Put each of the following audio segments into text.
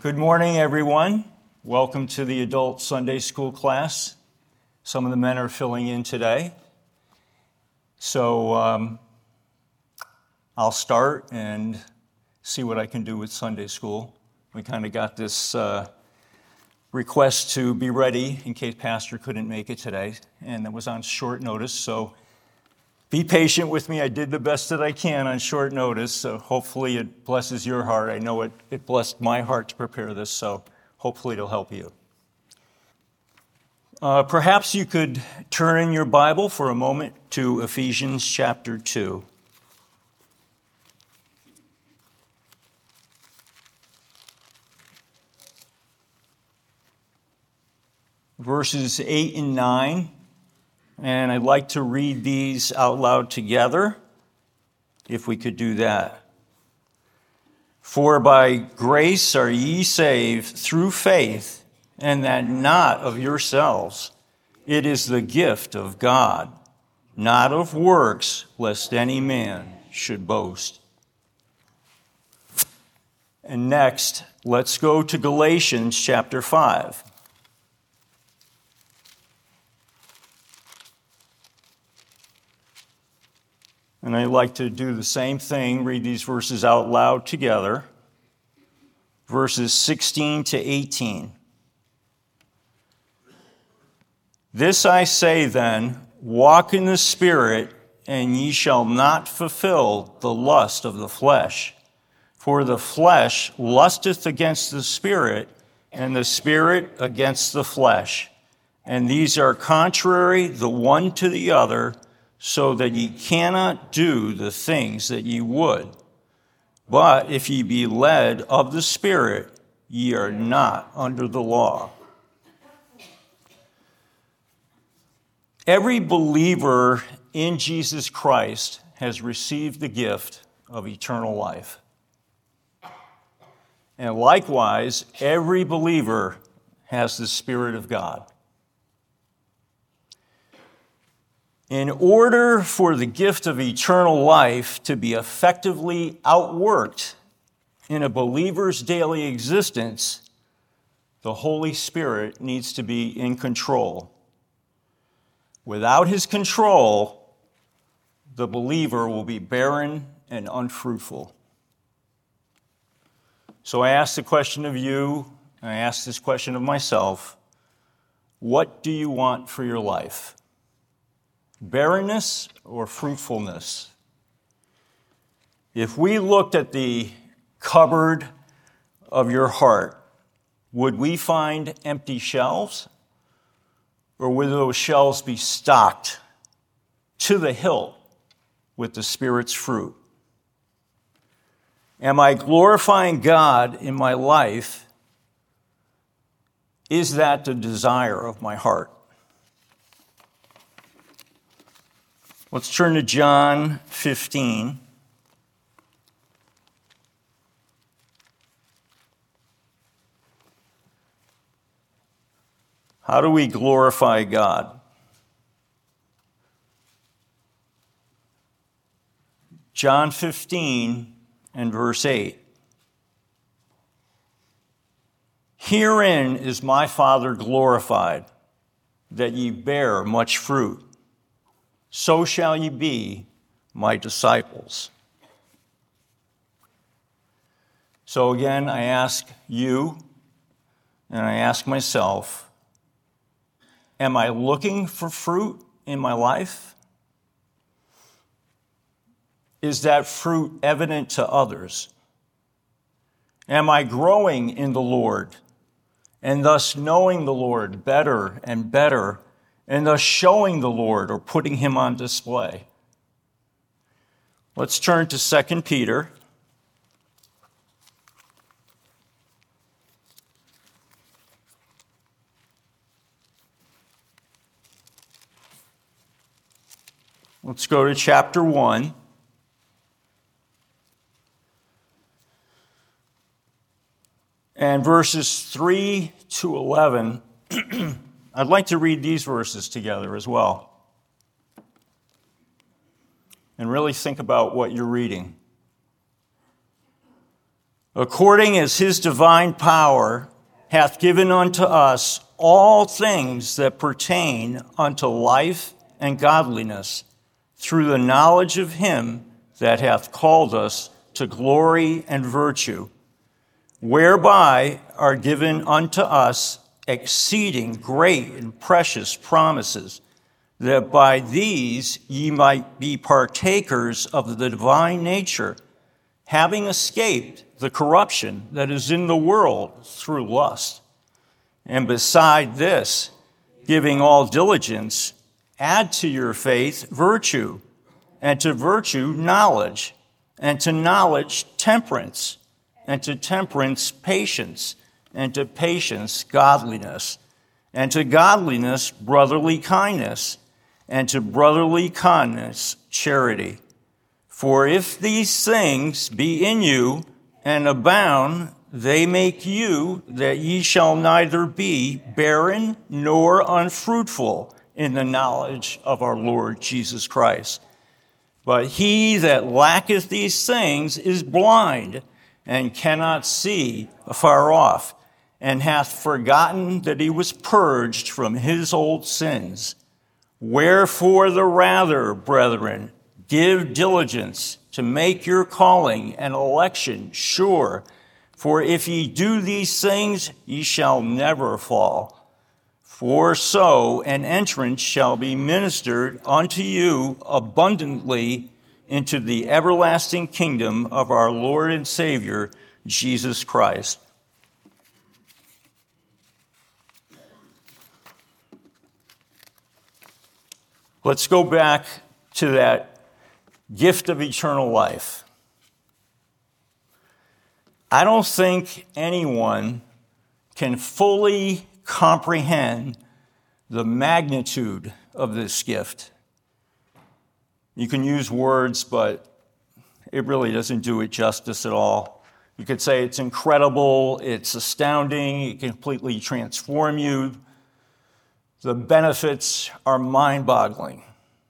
Good morning, everyone. Welcome to the adult Sunday school class. Some of the men are filling in today. So I'll start and see what I can do with Sunday school. We kind of got this request to be ready in case Pastor couldn't make it today, and it was on short notice, so be patient with me. I did the best that I can on short notice, so hopefully it blesses your heart. I know it blessed my heart to prepare this, so hopefully it'll help you. Perhaps you could turn in your Bible for a moment to Ephesians chapter 2. Verses 8 and 9. And I'd like to read these out loud together, if we could do that. For by grace are ye saved through faith, and that not of yourselves. It is the gift of God, not of works, lest any man should boast. And next, let's go to Galatians chapter 5. And I'd like to do the same thing, read these verses out loud together. Verses 16 to 18. This I say then, walk in the Spirit, and ye shall not fulfill the lust of the flesh. For the flesh lusteth against the Spirit, and the Spirit against the flesh. And these are contrary the one to the other, so that ye cannot do the things that ye would. But if ye be led of the Spirit, ye are not under the law. Every believer in Jesus Christ has received the gift of eternal life. And likewise, every believer has the Spirit of God. In order for the gift of eternal life to be effectively outworked in a believer's daily existence, the Holy Spirit needs to be in control. Without his control, the believer will be barren and unfruitful. So I ask the question of you, and I ask this question of myself, what do you want for your life? Barrenness or fruitfulness? If we looked at the cupboard of your heart, would we find empty shelves? Or would those shelves be stocked to the hilt with the Spirit's fruit? Am I glorifying God in my life? Is that the desire of my heart? Let's turn to John 15. How do we glorify God? John 15 and verse 8. Herein is my Father glorified, that ye bear much fruit. So shall ye be my disciples. So again, I ask you, and I ask myself, am I looking for fruit in my life? Is that fruit evident to others? Am I growing in the Lord, and thus knowing the Lord better and better, and thus showing the Lord or putting him on display? Let's turn to 2 Peter. Let's go to chapter 1. And verses 3 to 11. I'd like to read these verses together as well. And really think about what you're reading. according as his divine power hath given unto us all things that pertain unto life and godliness, through the knowledge of him that hath called us to glory and virtue, whereby are given unto us exceeding great and precious promises, that by these ye might be partakers of the divine nature, having escaped the corruption that is in the world through lust. And beside this, giving all diligence, add to your faith virtue, and to virtue knowledge, and to knowledge temperance, and to temperance patience, and to patience godliness, and to godliness brotherly kindness, and to brotherly kindness charity. For if these things be in you and abound, they make you that ye shall neither be barren nor unfruitful in the knowledge of our Lord Jesus Christ. But he that lacketh these things is blind, and cannot see afar off, and hath forgotten that he was purged from his old sins. Wherefore the rather, brethren, give diligence to make your calling and election sure. For if ye do these things, ye shall never fall. For so an entrance shall be ministered unto you abundantly into the everlasting kingdom of our Lord and Savior, Jesus Christ. Let's go back to that gift of eternal life. I don't think anyone can fully comprehend the magnitude of this gift. You can use words, but it really doesn't do it justice at all. You could say it's incredible, it's astounding, it can completely transform you. The benefits are mind-boggling.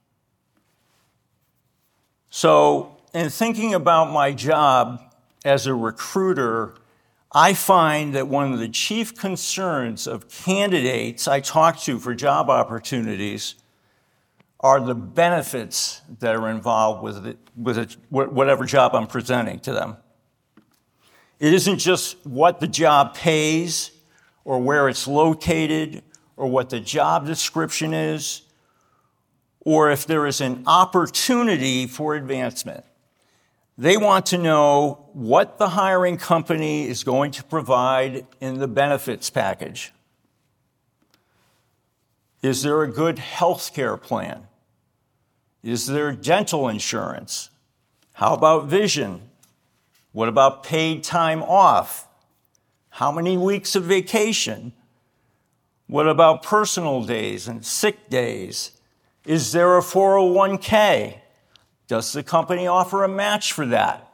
So, in thinking about my job as a recruiter, I find that one of the chief concerns of candidates I talk to for job opportunities are the benefits that are involved with whatever job I'm presenting to them. It isn't just what the job pays or where it's located or what the job description is or if there is an opportunity for advancement. They want to know what the hiring company is going to provide in the benefits package. Is there a good health care plan? Is there dental insurance? How about vision? What about paid time off? How many weeks of vacation? What about personal days and sick days? Is there a 401k? Does the company offer a match for that?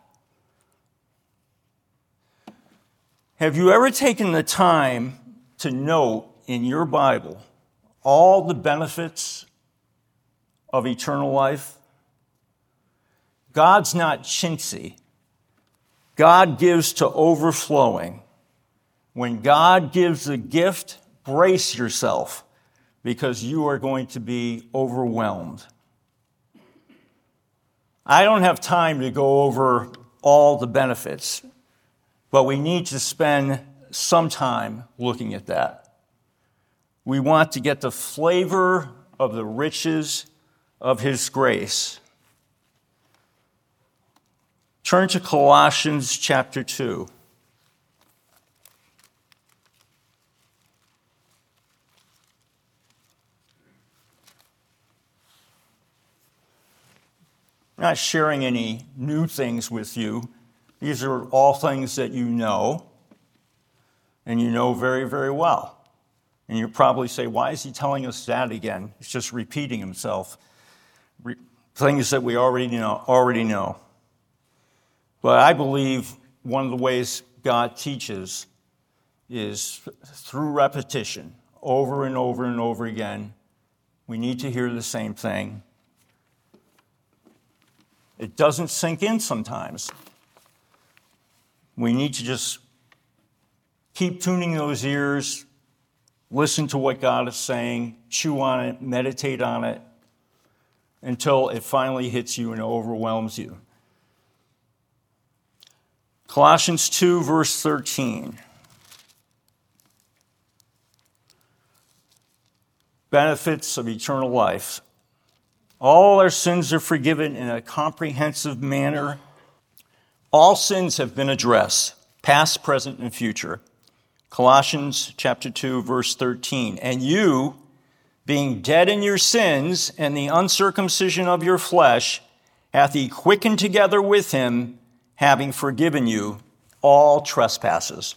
Have you ever taken the time to note in your Bible all the benefits of eternal life? God's not chintzy. God gives to overflowing. When God gives a gift, brace yourself because you are going to be overwhelmed. I don't have time to go over all the benefits, but we need to spend some time looking at that. We want to get the flavor of the riches of His grace. Turn to Colossians chapter 2. I'm not sharing any new things with you. These are all things that you know, and you know very, very well. And you probably say, why is he telling us that again? He's just repeating himself. Things that we already know. But I believe one of the ways God teaches is through repetition, over and over and over again. We need to hear the same thing. It doesn't sink in sometimes. We need to just keep tuning those ears, listen to what God is saying, chew on it, meditate on it, until it finally hits you and overwhelms you. Colossians 2, verse 13. Benefits of eternal life. All our sins are forgiven in a comprehensive manner. All sins have been addressed, past, present, and future. Colossians chapter 2, verse 13. And you, being dead in your sins and the uncircumcision of your flesh, hath he quickened together with him, having forgiven you all trespasses.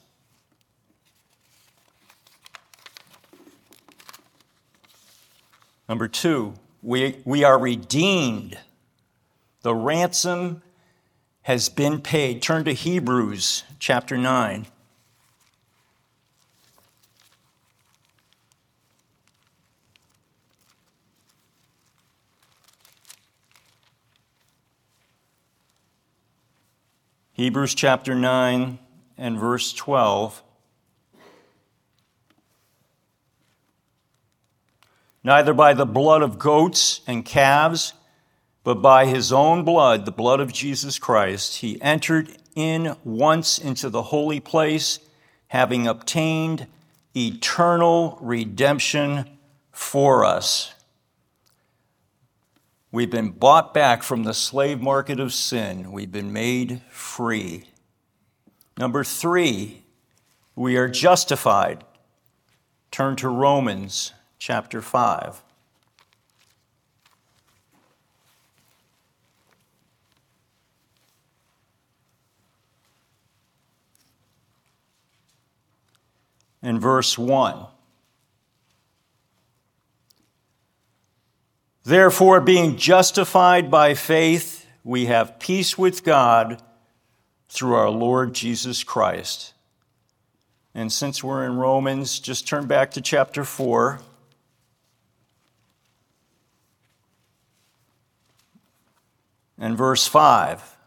Number 2, we are redeemed. The ransom has been paid. Turn to Hebrews chapter 9. Hebrews chapter 9 and verse 12. Neither by the blood of goats and calves, but by his own blood, the blood of Jesus Christ, he entered in once into the holy place, having obtained eternal redemption for us. We've been bought back from the slave market of sin. We've been made free. Number 3, we are justified. Turn to Romans chapter 5. In verse 1. Therefore, being justified by faith, we have peace with God through our Lord Jesus Christ. And since we're in Romans, just turn back to chapter 4. And verse 5.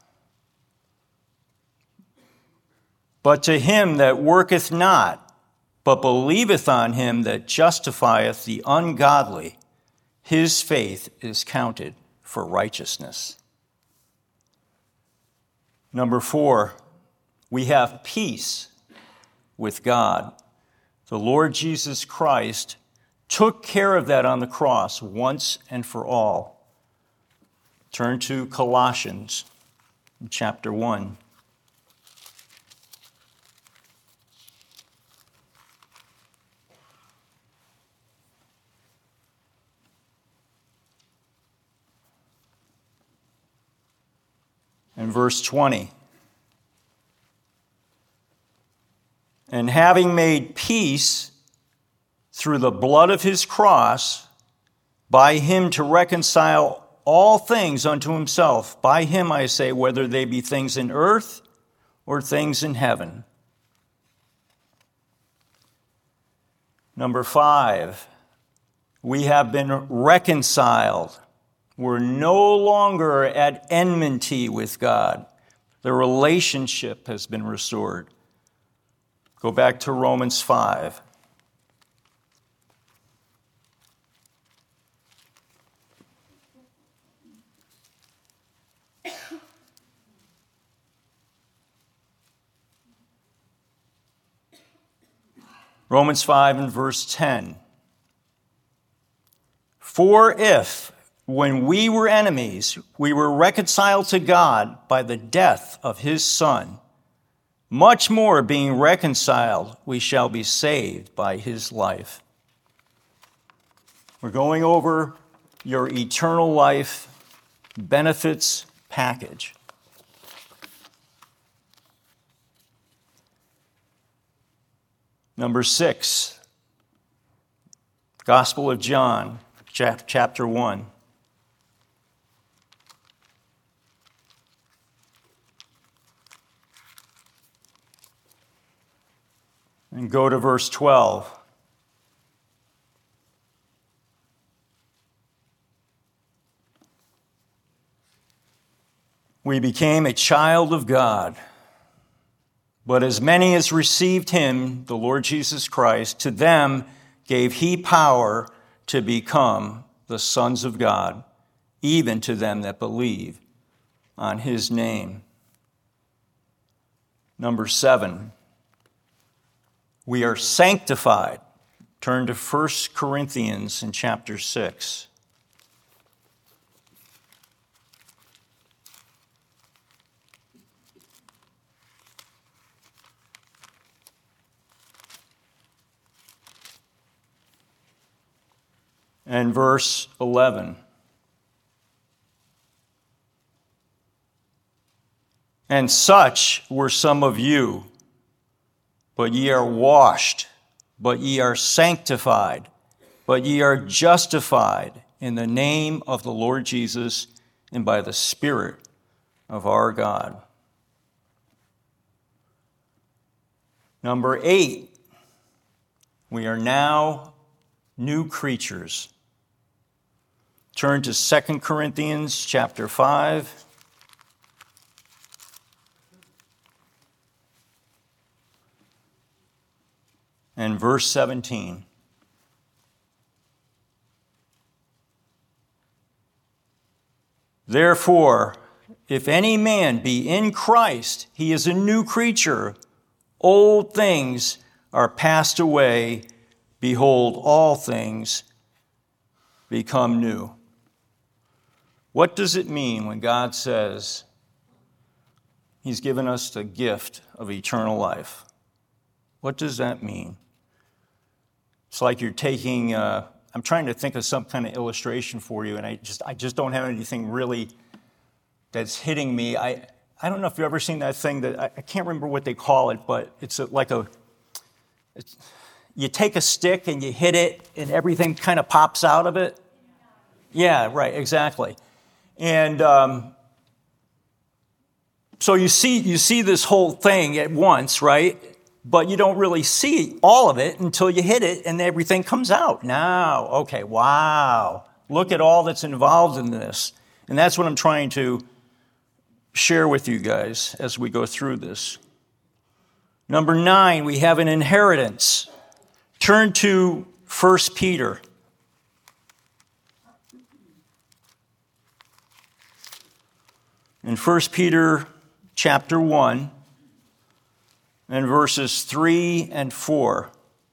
But to him that worketh not, but believeth on him that justifieth the ungodly, his faith is counted for righteousness. Number 4, we have peace with God. The Lord Jesus Christ took care of that on the cross once and for all. Turn to Colossians chapter 1. And verse 20. And having made peace through the blood of his cross, by him to reconcile all things unto himself. By him, I say, whether they be things in earth or things in heaven. Number 5, we have been reconciled. We're no longer at enmity with God. The relationship has been restored. Go back to Romans 5. Romans 5 and verse 10. For if, when we were enemies, we were reconciled to God by the death of his Son, much more being reconciled, we shall be saved by his life. We're going over your eternal life benefits package. Number 6, Gospel of John, chapter 1. And go to verse 12. We became a child of God But as many as received him, the Lord Jesus Christ, to them gave he power to become the sons of God, even to them that believe on his name. Number 7, we are sanctified. Turn to 1 Corinthians in chapter 6. And verse 11. And such were some of you, but ye are washed, but ye are sanctified, but ye are justified in the name of the Lord Jesus and by the Spirit of our God. Number 8, we are now new creatures. Turn to 2 Corinthians chapter 5. And verse 17. Therefore, if any man be in Christ, he is a new creature. Old things are passed away. Behold, all things become new. What does it mean when God says he's given us the gift of eternal life? What does that mean? It's like you're taking, I'm trying to think of some kind of illustration for you, and I just don't have anything really that's hitting me. I don't know if you've ever seen that thing that, I can't remember what they call it, but it's you take a stick and you hit it and everything kind of pops out of it. Yeah, right, exactly. And so you see this whole thing at once, right? But you don't really see all of it until you hit it and everything comes out. Now, okay, wow. Look at all that's involved in this. And that's what I'm trying to share with you guys as we go through this. Number 9, we have an inheritance. Turn to 1 Peter. In 1 Peter chapter 1 and verses 3 and 4.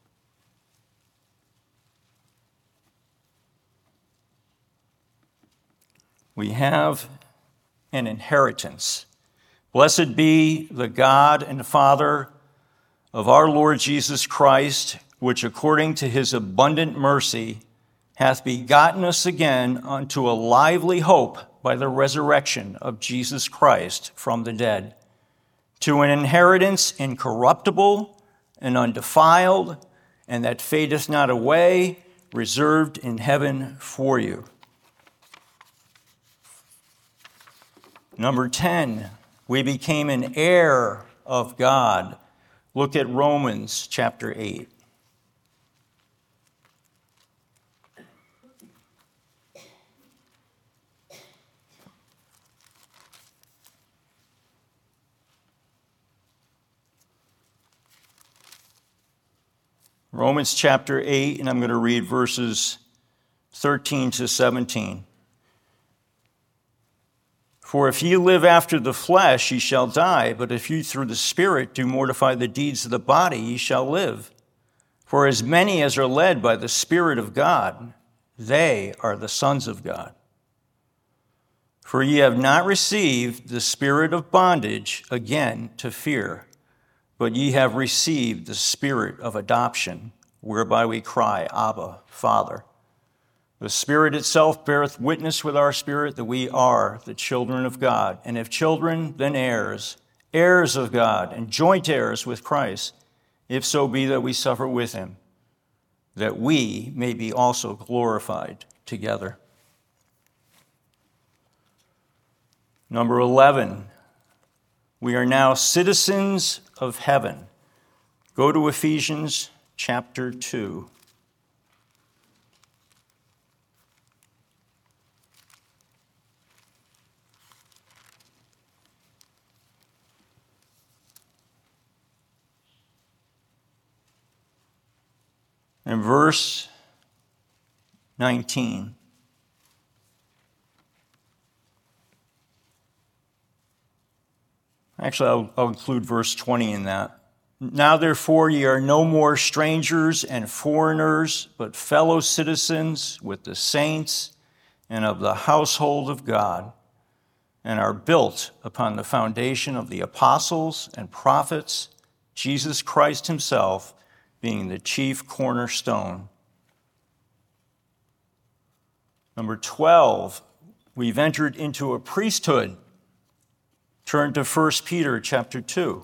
We have an inheritance. Blessed be the God and Father of our Lord Jesus Christ, which according to his abundant mercy hath begotten us again unto a lively hope by the resurrection of Jesus Christ from the dead, to an inheritance incorruptible and undefiled, and that fadeth not away, reserved in heaven for you. Number 10, we became an heir of God. Look at Romans chapter 8. Romans chapter 8, and I'm going to read verses 13 to 17. For if ye live after the flesh, ye shall die, but if you through the Spirit do mortify the deeds of the body, ye shall live. For as many as are led by the Spirit of God, they are the sons of God. For ye have not received the spirit of bondage again to fear, but ye have received the Spirit of adoption, whereby we cry, Abba, Father. The Spirit itself beareth witness with our spirit that we are the children of God. And if children, then heirs, heirs of God, and joint heirs with Christ, if so be that we suffer with him, that we may be also glorified together. Number 11, we are now citizens of heaven. Go to Ephesians chapter 2. In verse 19, actually, I'll include verse 20 in that. Now, therefore, ye are no more strangers and foreigners, but fellow citizens with the saints and of the household of God, and are built upon the foundation of the apostles and prophets, Jesus Christ himself being the chief cornerstone. Number 12, we've entered into a priesthood. Turn to 1 Peter chapter 2.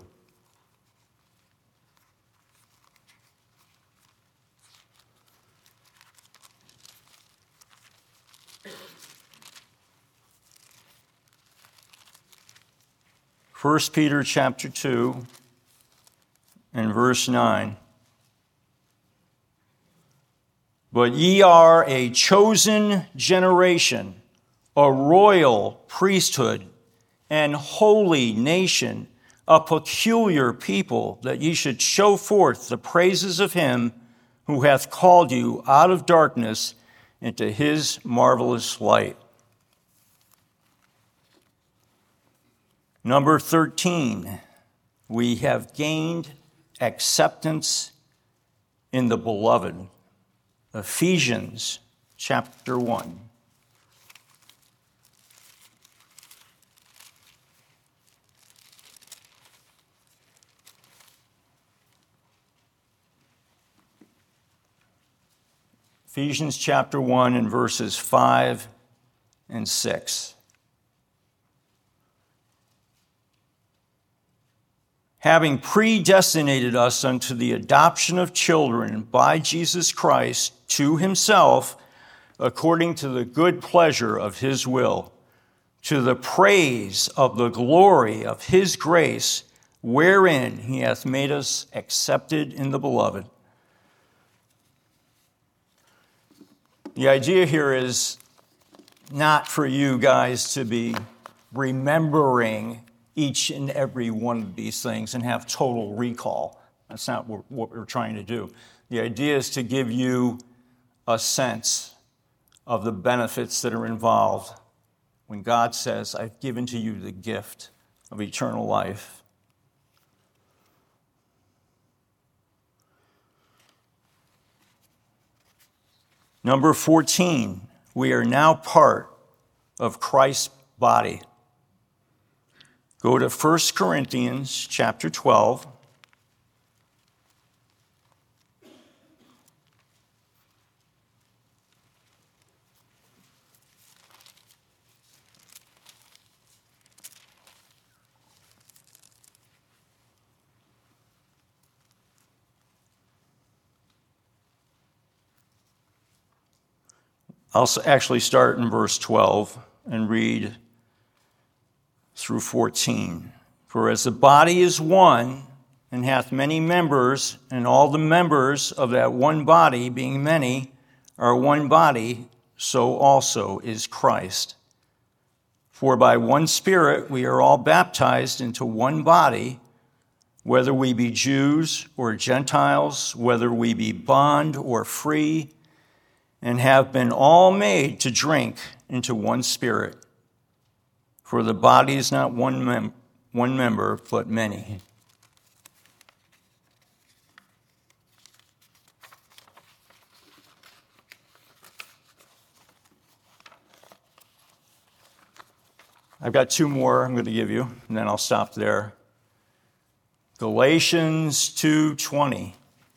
First Peter chapter 2 and verse 9. But ye are a chosen generation, a royal priesthood, and holy nation, a peculiar people, that ye should show forth the praises of him who hath called you out of darkness into his marvelous light. Number 13, we have gained acceptance in the beloved. Ephesians chapter 1. Ephesians chapter 1 and verses 5 and 6. Having predestinated us unto the adoption of children by Jesus Christ to himself, according to the good pleasure of his will, to the praise of the glory of his grace, wherein he hath made us accepted in the beloved. The idea here is not for you guys to be remembering each and every one of these things and have total recall. That's not what we're trying to do. The idea is to give you a sense of the benefits that are involved when God says, I've given to you the gift of eternal life. Number 14, we are now part of Christ's body. Go to 1 Corinthians chapter 12. I'll actually start in verse 12 and read through 14. For as the body is one, and hath many members, and all the members of that one body, being many, are one body, so also is Christ. For by one Spirit we are all baptized into one body, whether we be Jews or Gentiles, whether we be bond or free, and have been all made to drink into one Spirit. For the body is not one member, but many. I've got two more I'm going to give you, and then I'll stop there. Galatians 2:20.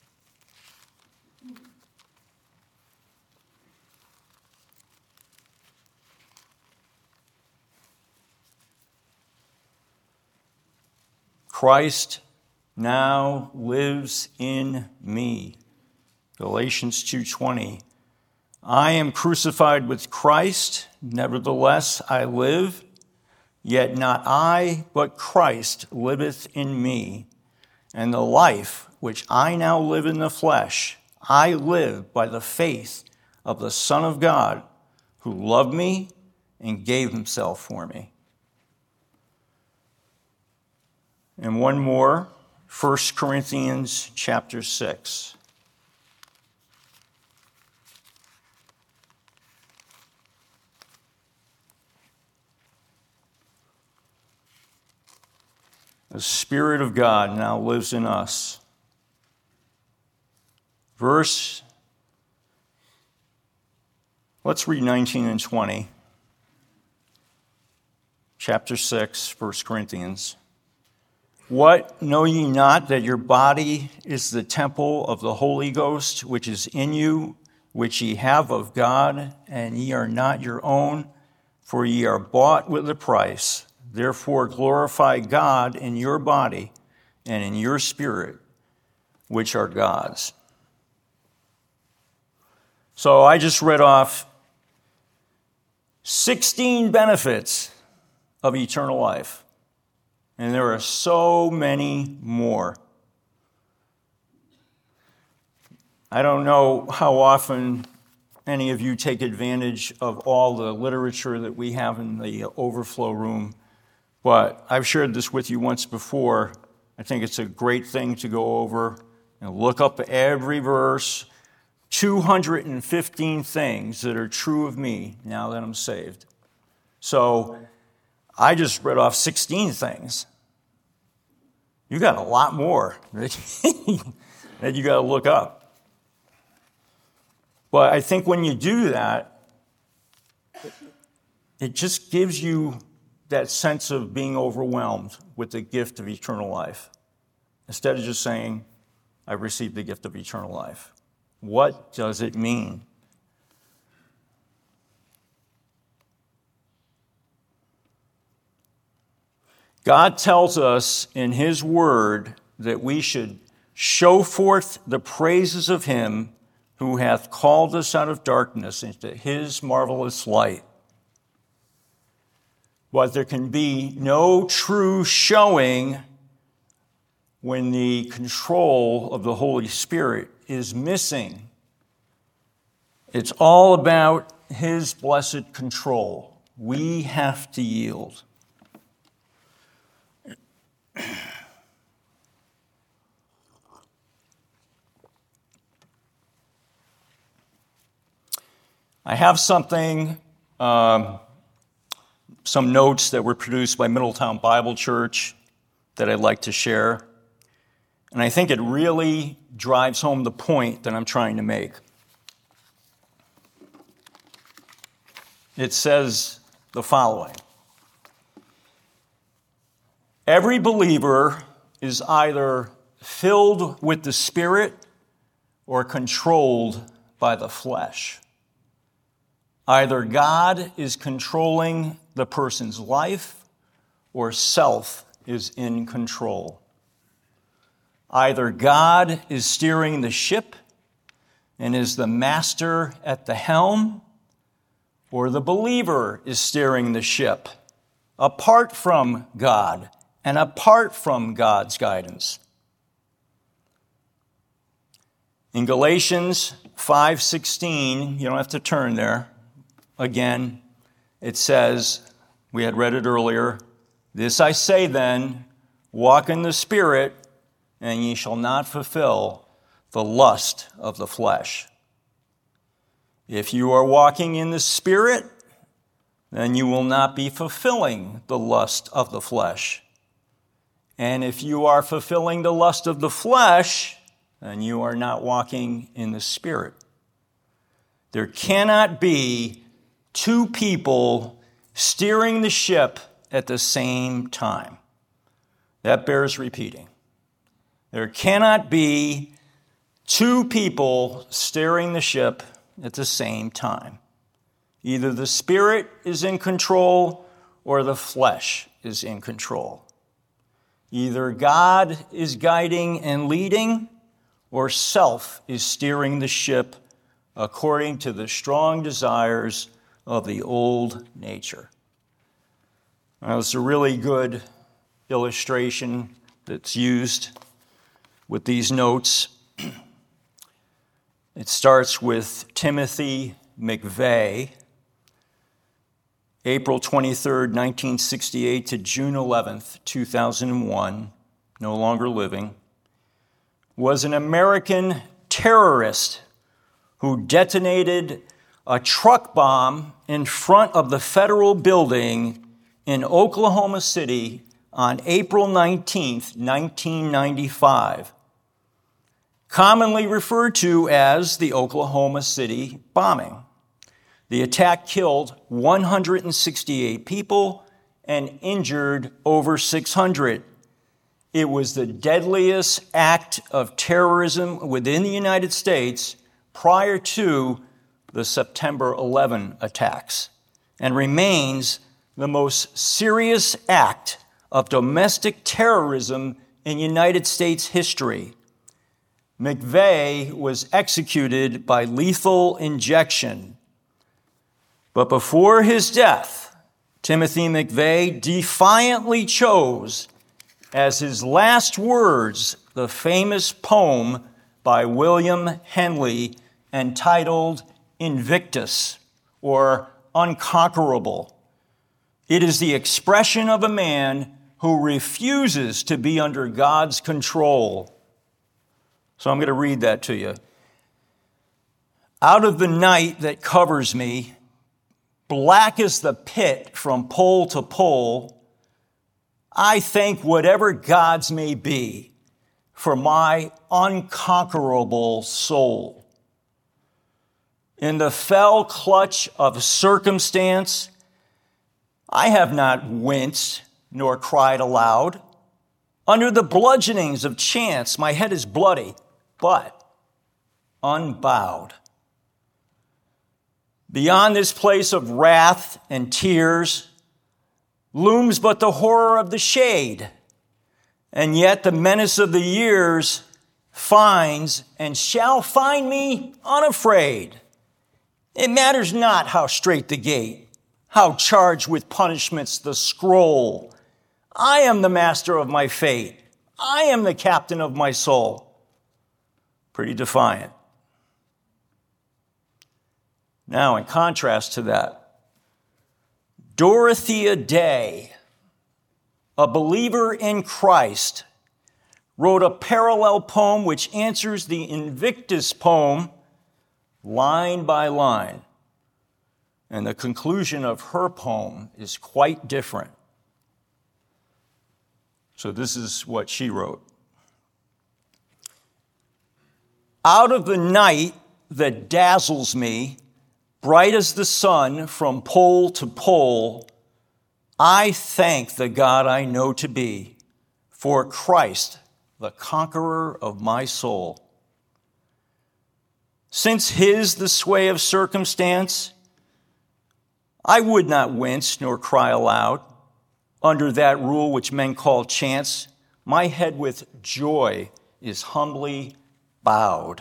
Christ now lives in me. Galatians 2:20. I am crucified with Christ, nevertheless I live, yet not I, but Christ liveth in me. And the life which I now live in the flesh, I live by the faith of the Son of God, who loved me and gave himself for me. And one more, 1 Corinthians chapter 6. The Spirit of God now lives in us. Let's read 19 and 20. Chapter 6, 1 Corinthians. What, know ye not that your body is the temple of the Holy Ghost, which is in you, which ye have of God, and ye are not your own, for ye are bought with a price. Therefore glorify God in your body and in your spirit, which are God's. So I just read off 16 benefits of eternal life. And there are so many more. I don't know how often any of you take advantage of all the literature that we have in the overflow room, but I've shared this with you once before. I think it's a great thing to go over and look up every verse, 215 things that are true of me now that I'm saved. So I just read off 16 things. You got a lot more that you got to look up. But I think when you do that, it just gives you that sense of being overwhelmed with the gift of eternal life. Instead of just saying, I've received the gift of eternal life. What does it mean? God tells us in His Word that we should show forth the praises of Him who hath called us out of darkness into His marvelous light. But there can be no true showing when the control of the Holy Spirit is missing. It's all about His blessed control. We have to yield. I have something, some notes that were produced by Middletown Bible Church that I'd like to share. And I think it really drives home the point that I'm trying to make. It says the following. Every believer is either filled with the Spirit or controlled by the flesh. Either God is controlling the person's life or self is in control. Either God is steering the ship and is the master at the helm, or the believer is steering the ship apart from God and apart from God's guidance. In Galatians 5:16, you don't have to turn there. Again, it says, we had read it earlier, this I say then, walk in the Spirit, and ye shall not fulfill the lust of the flesh. If you are walking in the Spirit, then you will not be fulfilling the lust of the flesh. And if you are fulfilling the lust of the flesh, then you are not walking in the Spirit. There cannot be two people steering the ship at the same time. That bears repeating. There cannot be two people steering the ship at the same time. Either the Spirit is in control or the flesh is in control. Either God is guiding and leading or self is steering the ship according to the strong desires of the old nature. Now, it's a really good illustration that's used with these notes. It starts with Timothy McVeigh, April 23rd, 1968 to June 11th, 2001, no longer living, was an American terrorist who detonated a truck bomb in front of the federal building in Oklahoma City on April 19th, 1995, commonly referred to as the Oklahoma City bombing. The attack killed 168 people and injured over 600. It was the deadliest act of terrorism within the United States prior to the September 11 attacks, and remains the most serious act of domestic terrorism in United States history. McVeigh was executed by lethal injection. But before his death, Timothy McVeigh defiantly chose as his last words the famous poem by William Henley entitled Invictus, or Unconquerable. It is the expression of a man who refuses to be under God's control. So I'm going to read that to you. Out of the night that covers me, black as the pit from pole to pole, I thank whatever gods may be for my unconquerable soul. In the fell clutch of circumstance, I have not winced nor cried aloud. Under the bludgeonings of chance, my head is bloody, but unbowed. Beyond this place of wrath and tears looms but the horror of the shade, and yet the menace of the years finds and shall find me unafraid. It matters not how straight the gate, how charged with punishments the scroll. I am the master of my fate. I am the captain of my soul. Pretty defiant. Now, in contrast to that, Dorothea Day, a believer in Christ, wrote a parallel poem which answers the Invictus poem line by line. And the conclusion of her poem is quite different. So this is what she wrote. Out of the night that dazzles me, bright as the sun from pole to pole, I thank the God I know to be, for Christ, the conqueror of my soul. Since his the sway of circumstance, I would not wince nor cry aloud. Under that rule which men call chance, my head with joy is humbly bowed.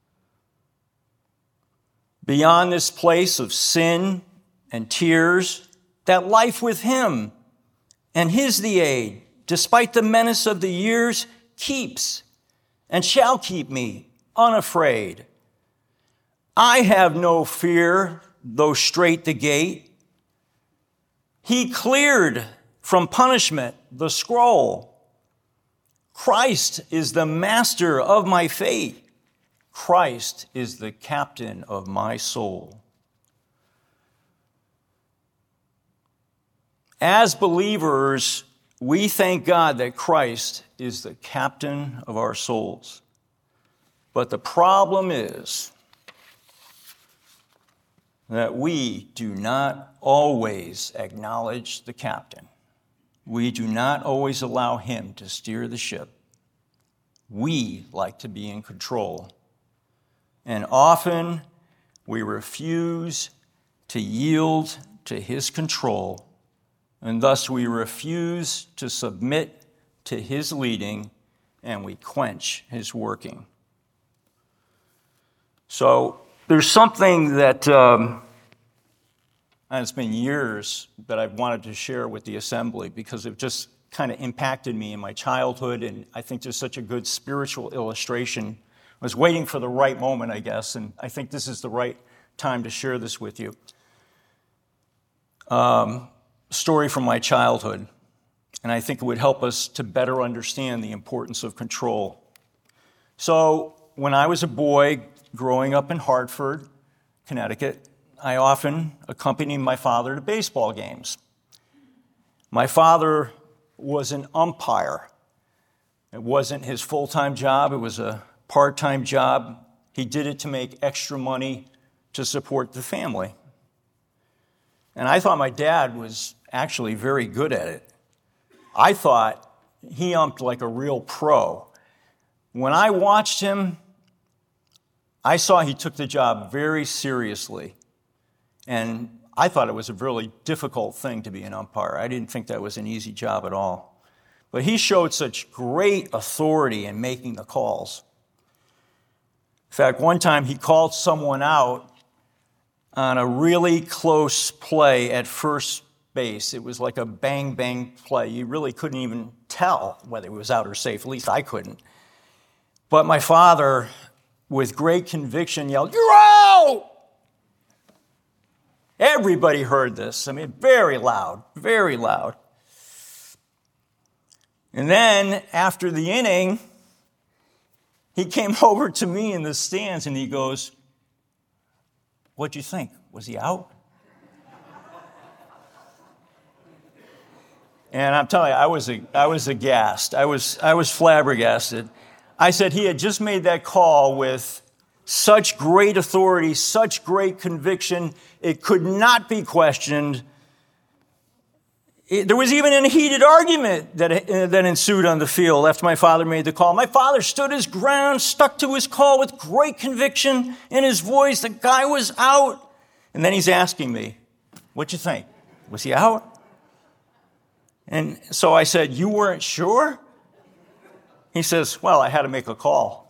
Beyond this place of sin and tears, that life with him and his the aid, despite the menace of the years, keeps and shall keep me unafraid. I have no fear, though strait the gate. He cleared from punishment the scroll. Christ is the master of my fate. Christ is the captain of my soul. As believers, we thank God that Christ is the captain of our souls. But the problem is that we do not always acknowledge the captain. We do not always allow him to steer the ship. We like to be in control. And often we refuse to yield to his control, and thus we refuse to submit to his leading, and we quench his working. So there's something that, and it's been years that I've wanted to share with the assembly because it just kind of impacted me in my childhood, and I think there's such a good spiritual illustration. I was waiting for the right moment, I guess, and I think this is the right time to share this with you. Story from my childhood, and I think it would help us to better understand the importance of control. So when I was a boy growing up in Hartford, Connecticut, I often accompanied my father to baseball games. My father was an umpire. It wasn't his full-time job. It was a part-time job. He did it to make extra money to support the family. And I thought my dad was actually very good at it. I thought he umped like a real pro. When I watched him, I saw he took the job very seriously. And I thought it was a really difficult thing to be an umpire. I didn't think that was an easy job at all. But he showed such great authority in making the calls. In fact, one time he called someone out on a really close play at first base. It was like a bang-bang play. You really couldn't even tell whether it was out or safe. At least I couldn't. But my father, with great conviction, yelled, "You're out!" Everybody heard this. I mean, very loud, very loud. And then, after the inning, he came over to me in the stands and he goes, "What'd you think? Was he out?" And I'm telling you, I was aghast. I was flabbergasted. I said he had just made that call with such great authority, such great conviction, it could not be questioned. There was even a heated argument that ensued on the field after my father made the call. My father stood his ground, stuck to his call with great conviction in his voice. The guy was out. And then he's asking me, "What'd you think? Was he out?" And so I said, "You weren't sure?" He says, "Well, I had to make a call."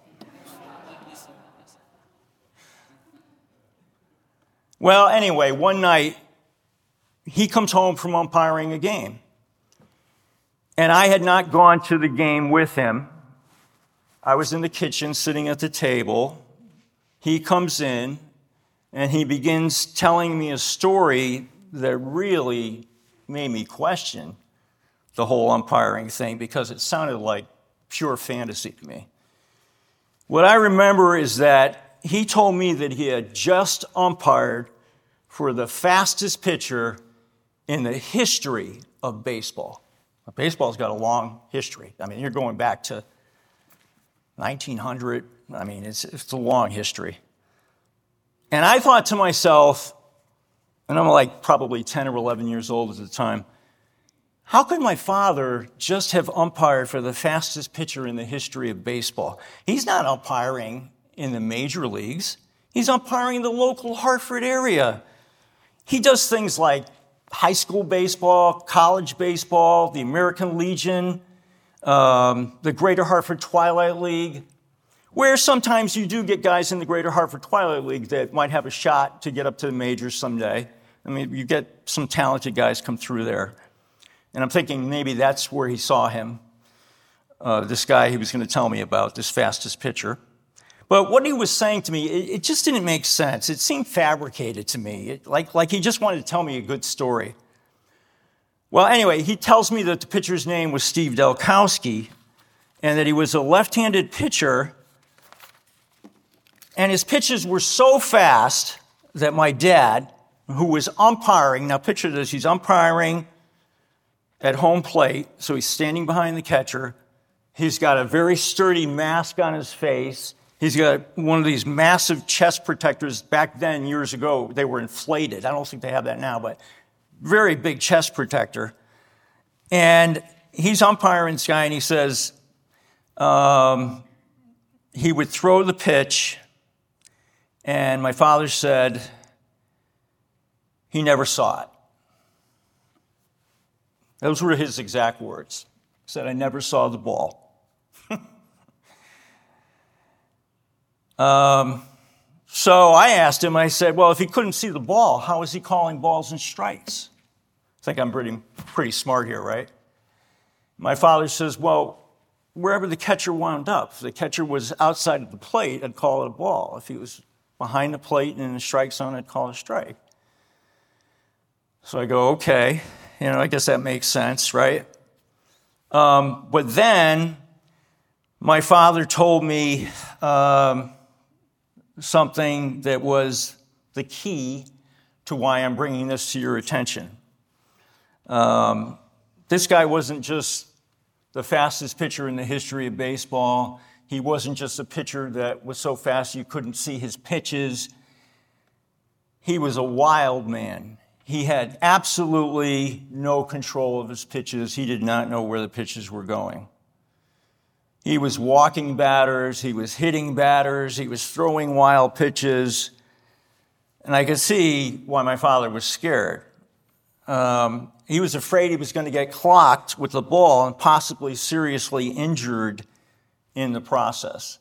Well, anyway, one night, he comes home from umpiring a game. And I had not gone to the game with him. I was in the kitchen sitting at the table. He comes in and he begins telling me a story that really made me question the whole umpiring thing because it sounded like pure fantasy to me. What I remember is that he told me that he had just umpired for the fastest pitcher in the history of baseball. Baseball's got a long history. I mean, you're going back to 1900. I mean, it's a long history. And I thought to myself, and I'm like probably 10 or 11 years old at the time, how could my father just have umpired for the fastest pitcher in the history of baseball? He's not umpiring in the major leagues. He's umpiring in the local Hartford area. He does things like high school baseball, college baseball, the American Legion, the Greater Hartford Twilight League, where sometimes you do get guys in the Greater Hartford Twilight League that might have a shot to get up to the majors someday. I mean, you get some talented guys come through there. And I'm thinking maybe that's where he saw him, this guy he was going to tell me about, this fastest pitcher. But what he was saying to me, it just didn't make sense. It seemed fabricated to me, like he just wanted to tell me a good story. Well, anyway, he tells me that the pitcher's name was Steve Delkowski and that he was a left-handed pitcher, and his pitches were so fast that my dad, who was umpiring, now picture this, he's umpiring at home plate, so he's standing behind the catcher. He's got a very sturdy mask on his face. He's got one of these massive chest protectors. Back then, years ago, they were inflated. I don't think they have that now, but very big chest protector. And he's umpiring this guy, and he says he would throw the pitch, and my father said he never saw it. Those were his exact words. He said, "I never saw the ball." So I asked him, I said, well, if he couldn't see the ball, how is he calling balls and strikes? I think I'm pretty smart here, right? My father says, well, wherever the catcher wound up, if the catcher was outside of the plate, I'd call it a ball. If he was behind the plate and in the strike zone, I'd call it a strike. So I go, okay, I guess that makes sense, right? But then my father told me something that was the key to why I'm bringing this to your attention. This guy wasn't just the fastest pitcher in the history of baseball. He wasn't just a pitcher that was so fast you couldn't see his pitches. He was a wild man. He had absolutely no control of his pitches. He did not know where the pitches were going. He was walking batters. He was hitting batters. He was throwing wild pitches. And I could see why my father was scared. He was afraid he was going to get clocked with the ball and possibly seriously injured in the process.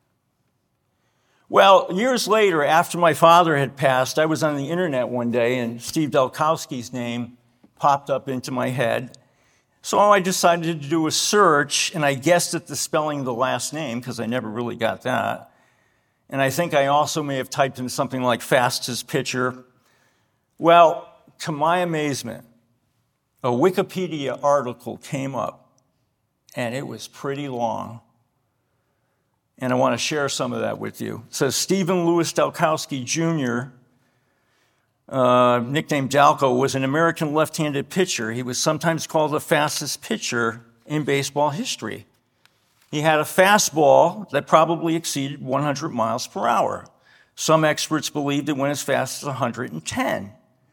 Well, years later, after my father had passed, I was on the internet one day and Steve Delkowski's name popped up into my head. So I decided to do a search, and I guessed at the spelling of the last name because I never really got that. And I think I also may have typed in something like fastest pitcher. Well, to my amazement, a Wikipedia article came up, and it was pretty long. And I want to share some of that with you. It says Stephen Louis Delkowski Jr., nicknamed Dalco, was an American left-handed pitcher. He was sometimes called the fastest pitcher in baseball history. He had a fastball that probably exceeded 100 miles per hour. Some experts believed it went as fast as 110.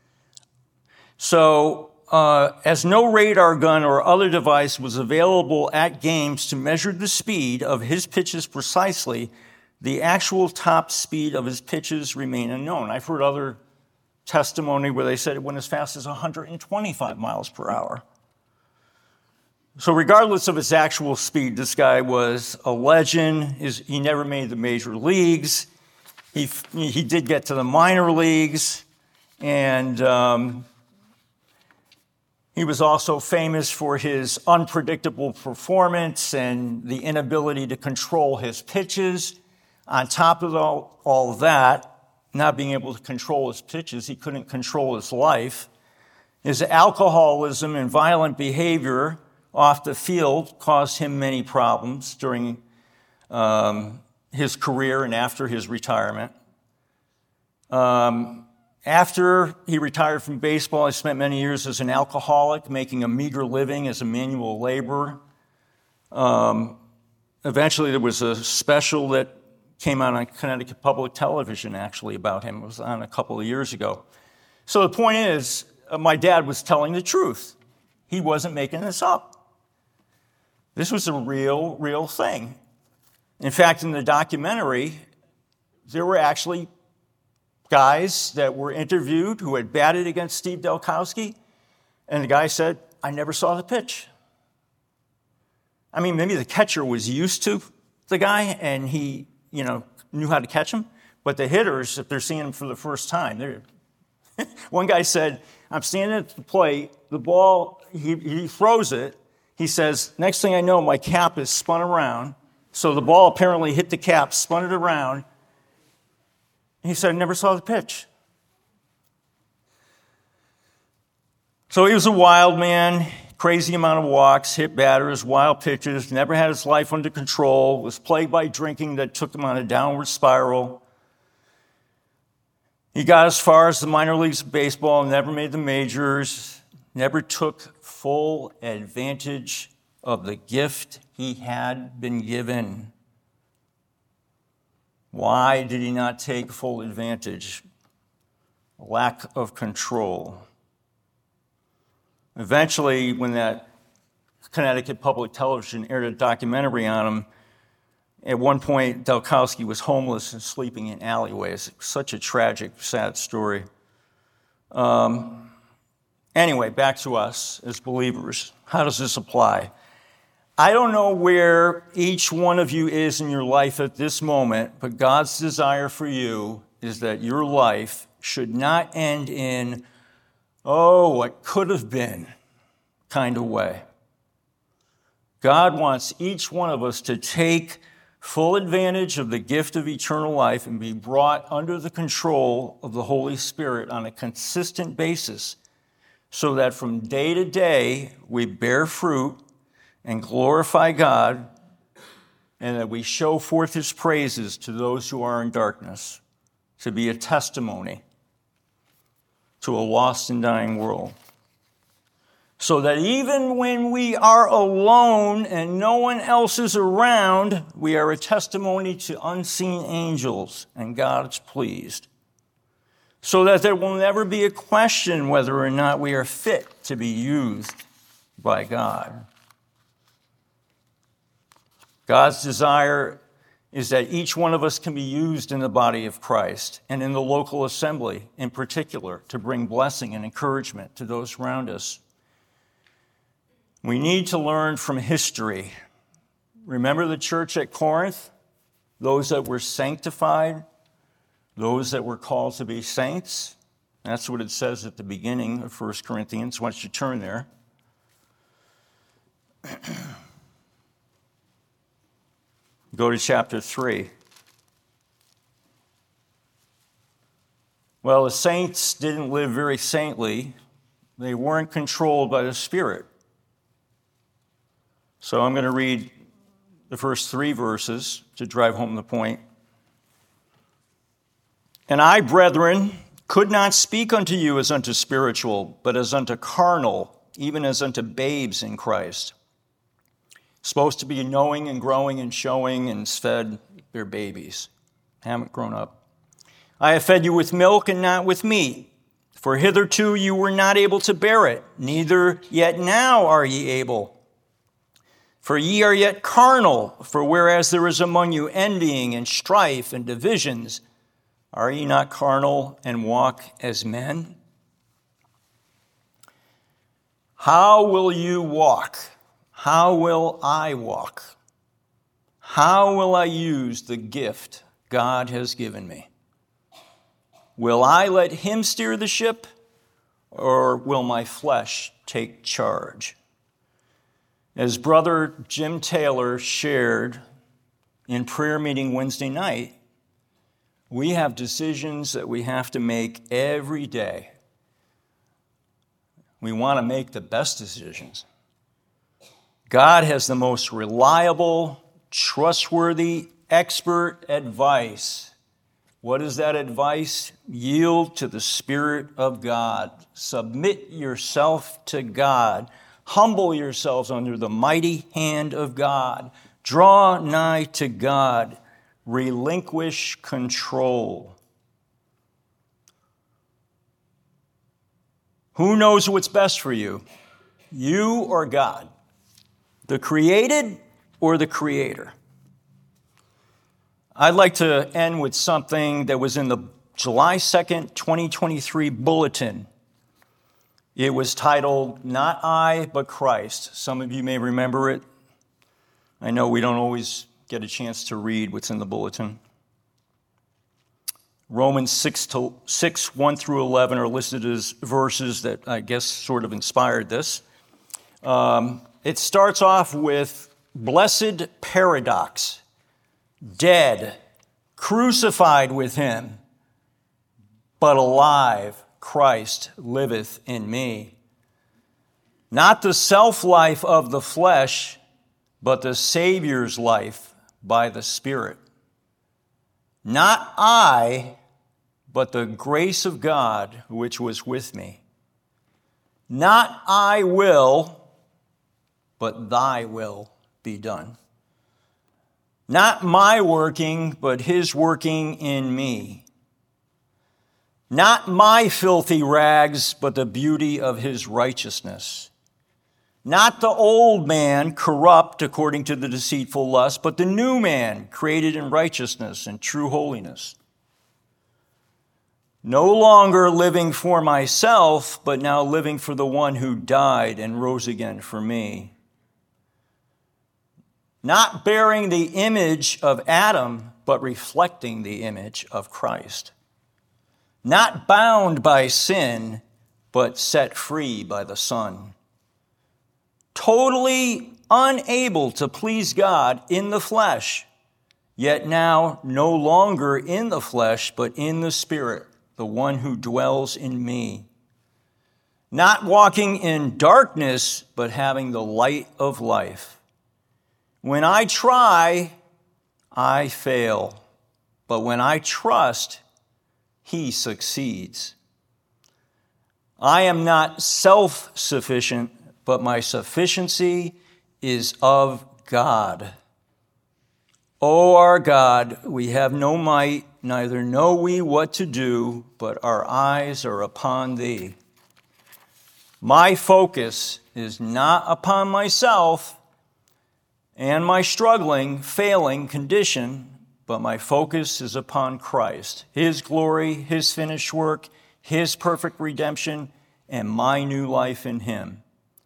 So, as no radar gun or other device was available at games to measure the speed of his pitches precisely, the actual top speed of his pitches remain unknown. I've heard other testimony where they said it went as fast as 125 miles per hour. So regardless of his actual speed, this guy was a legend. He never made the major leagues. He did get to the minor leagues, and he was also famous for his unpredictable performance and the inability to control his pitches. On top of all that, not being able to control his pitches, he couldn't control his life. His alcoholism and violent behavior off the field caused him many problems during his career and after his retirement. After he retired from baseball, he spent many years as an alcoholic, making a meager living as a manual laborer. Eventually, there was a special that came out on Connecticut Public Television, actually, about him. It was on a couple of years ago. So the point is, my dad was telling the truth. He wasn't making this up. This was a real thing. In fact, in the documentary, there were actually guys that were interviewed who had batted against Steve Delkowski, and the guy said, I never saw the pitch. I mean, maybe the catcher was used to the guy, and he, knew how to catch him, but the hitters, if they're seeing him for the first time, one guy said, I'm standing at the plate, the ball, he throws it, he says, next thing I know, my cap is spun around, so the ball apparently hit the cap, spun it around. He said, I never saw the pitch. So he was a wild man, crazy amount of walks, hit batters, wild pitches, never had his life under control, was plagued by drinking that took him on a downward spiral. He got as far as the minor leagues of baseball, never made the majors, never took full advantage of the gift he had been given. Why did he not take full advantage? Lack of control. Eventually, when that Connecticut Public Television aired a documentary on him, at one point, Delkowski was homeless and sleeping in alleyways. Such a tragic, sad story. Anyway, back to us as believers. How does this apply? I don't know where each one of you is in your life at this moment, but God's desire for you is that your life should not end in, what could have been kind of way. God wants each one of us to take full advantage of the gift of eternal life and be brought under the control of the Holy Spirit on a consistent basis so that from day to day we bear fruit and glorify God, and that we show forth his praises to those who are in darkness, to be a testimony to a lost and dying world. so that even when we are alone and no one else is around, we are a testimony to unseen angels, and God is pleased. So that there will never be a question whether or not we are fit to be used by God. God's desire is that each one of us can be used in the body of Christ and in the local assembly in particular to bring blessing and encouragement to those around us. We need to learn from history. Remember the church at Corinth? Those that were sanctified, those that were called to be saints. That's what it says at the beginning of 1 Corinthians. Why don't you turn there? Go to chapter 3. Well, the saints didn't live very saintly. They weren't controlled by the Spirit. So I'm going to read the first 3 verses to drive home the point. And I, brethren, could not speak unto you as unto spiritual, but as unto carnal, even as unto babes in Christ. Supposed to be knowing and growing and showing, and instead they're babies. Haven't grown up. I have fed you with milk and not with meat, for hitherto you were not able to bear it, neither yet now are ye able. For ye are yet carnal, for whereas there is among you envying and strife and divisions, are ye not carnal and walk as men? How will you walk? How will I walk? How will I use the gift God has given me? Will I let him steer the ship, or will my flesh take charge? As Brother Jim Taylor shared in prayer meeting Wednesday night, we have decisions that we have to make every day. We want to make the best decisions. God has the most reliable, trustworthy, expert advice. What is that advice? Yield to the Spirit of God. Submit yourself to God. Humble yourselves under the mighty hand of God. Draw nigh to God. Relinquish control. Who knows what's best for you? You or God? The created or the creator? I'd like to end with something that was in the July 2nd, 2023 bulletin. It was titled, Not I, but Christ. Some of you may remember it. I know we don't always get a chance to read what's in the bulletin. Romans 6, 1 through 11 are listed as verses that I guess sort of inspired this. It starts off with blessed paradox, dead, crucified with him, but alive, Christ liveth in me. Not the self-life of the flesh, but the Savior's life by the Spirit. Not I, but the grace of God which was with me. Not I will, but thy will be done. Not my working, but his working in me. Not my filthy rags, but the beauty of his righteousness. Not the old man, corrupt according to the deceitful lust, but the new man, created in righteousness and true holiness. No longer living for myself, but now living for the one who died and rose again for me. Not bearing the image of Adam, but reflecting the image of Christ. Not bound by sin, but set free by the Son. Totally unable to please God in the flesh, yet now no longer in the flesh, but in the Spirit, the one who dwells in me. Not walking in darkness, but having the light of life. When I try, I fail. But when I trust, he succeeds. I am not self-sufficient, but my sufficiency is of God. O our God, we have no might, neither know we what to do, but our eyes are upon thee. My focus is not upon myself and my struggling, failing condition, but my focus is upon Christ, his glory, his finished work, his perfect redemption, and my new life in him.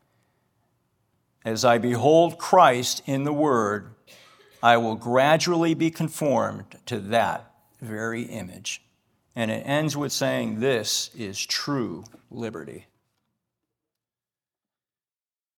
As I behold Christ in the Word, I will gradually be conformed to that very image. And it ends with saying, this is true liberty.